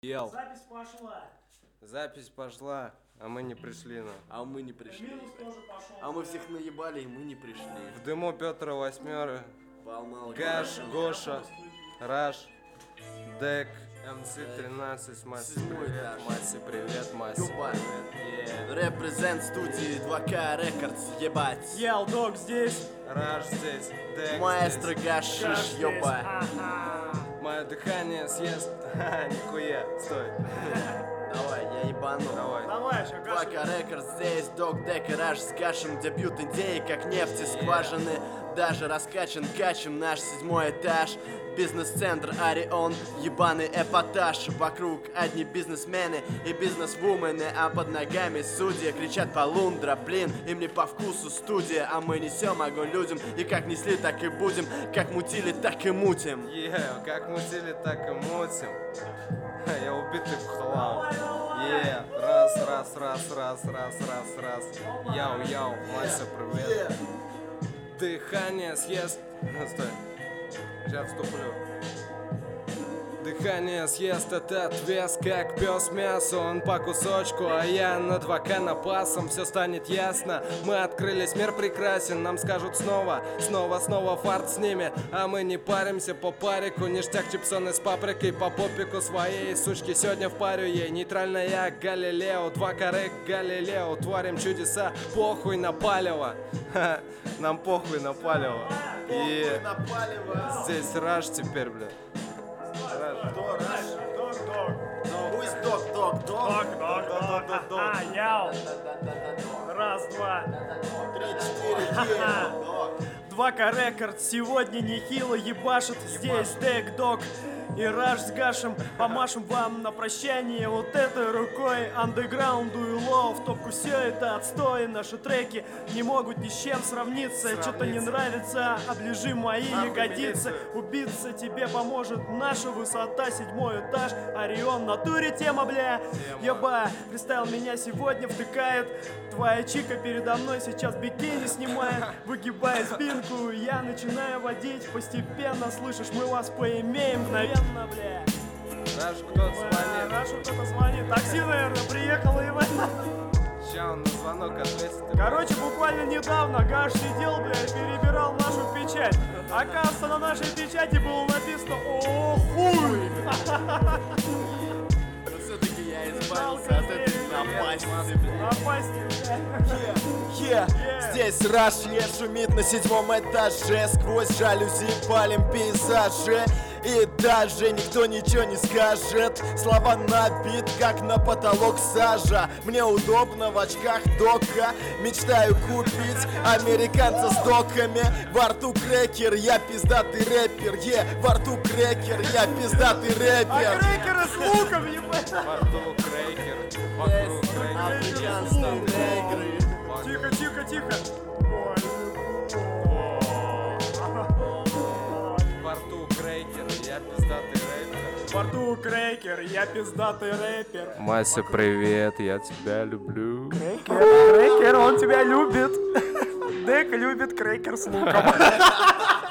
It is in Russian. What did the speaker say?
Ел. Запись пошла. Запись пошла, а мы не пришли. А мы не пришли. Минус тоже пошел. А мы всех наебали, и мы не пришли. В дыму Петра Восьмеры, Палмал. Гаш, Гоша, Раш, Дек, МС-13, Масси, привет, Масси, привет, Масси, Юба. привет, Репрезент студии 2К Рекордс, ебать. Ел, дог здесь. Раш здесь, Дек Маэстро здесь, Гашиш, здесь. ёба. Ага. мое дыхание съест, нихуя, стой, Давай, я ебану. давай. Давай, шагаши. 2К Рекордс здесь, Док, Дек и Раш с Гашем. Дебют идеи, как нефти, скважины. Даже раскачан качем наш 7-й этаж. Бизнес-центр Орион, ебаный эпатаж. Вокруг одни бизнесмены и бизнесвумены, а под ногами судьи кричат полундра. Блин, им не по вкусу студия, а мы несем огонь людям. И как несли, так и будем, как мутили, так и мутим. Как мутили, так и мутим. Я убитый в хлам. Раз. Яу, Мася, привет. Дыхание съест. Стой. Сейчас вступлю. Дыхание съест этот вес, как пес мясо. Он по кусочку, а я на 2К напасом. Все станет ясно, мы открылись, мир прекрасен. Нам скажут снова фарт с ними. А мы не паримся по парику. Ништяк чипсоны с паприкой по попику своей сучки. Сегодня впарю ей нейтральная Галилео. 2К Рек Галилео, творим чудеса. Похуй на палево. Нам похуй на палево. И здесь Раш теперь, бля. Кто Раш? Дог. Пусть Док. Дог. Яу. Раз, два. 3-4, 2К Рекорд сегодня нехило ебашит. Здесь Дек, Дог и Раш с Гашем. Помашем вам на прощание вот этой рукой. Андеграунду и лоу в топку, все это отстой. Наши треки не могут ни с чем сравниться. Что-то не нравится, оближи мои ягодицы. Убиться тебе поможет наша высота, 7-й этаж. Орион, в натуре тема, бля. Еба, фристайл меня сегодня втыкает. Твоя чика передо мной сейчас бикини снимает. Выгибая спинку, я начинаю водить. Постепенно, слышишь, мы вас поимеем мгновенно, бля. Раш, кто-то звонит. Рашу кто-то звонит. Такси, наверное, приехало его. Ща он на звонок ответит. Короче, буквально недавно Гаш сидел, бля, и перебирал нашу печать. Оказывается, на нашей печати было написано «О, хуй!» Но все-таки я избавился от этой напасти. Напасть, Yeah. Здесь Раш шумит на 7-м этаже. Сквозь жалюзи палим пейзажи. И даже никто ничего не скажет. Слова набит, как на потолок сажа. Мне удобно в очках Дока. Мечтаю купить американца с доками. Во рту крекер, я пиздатый рэпер. Во рту крекер, я пиздатый рэпер. А крекеры с луком, ебать. Вокруг крекер. Вокруг крекер. Африканские негры. Тихо. Во рту крекер, я пиздатый рэпер. Во рту крекер, я пиздатый рэпер. Мася, привет, я тебя люблю. Крекер, он тебя любит. Дек любит крекер с луком.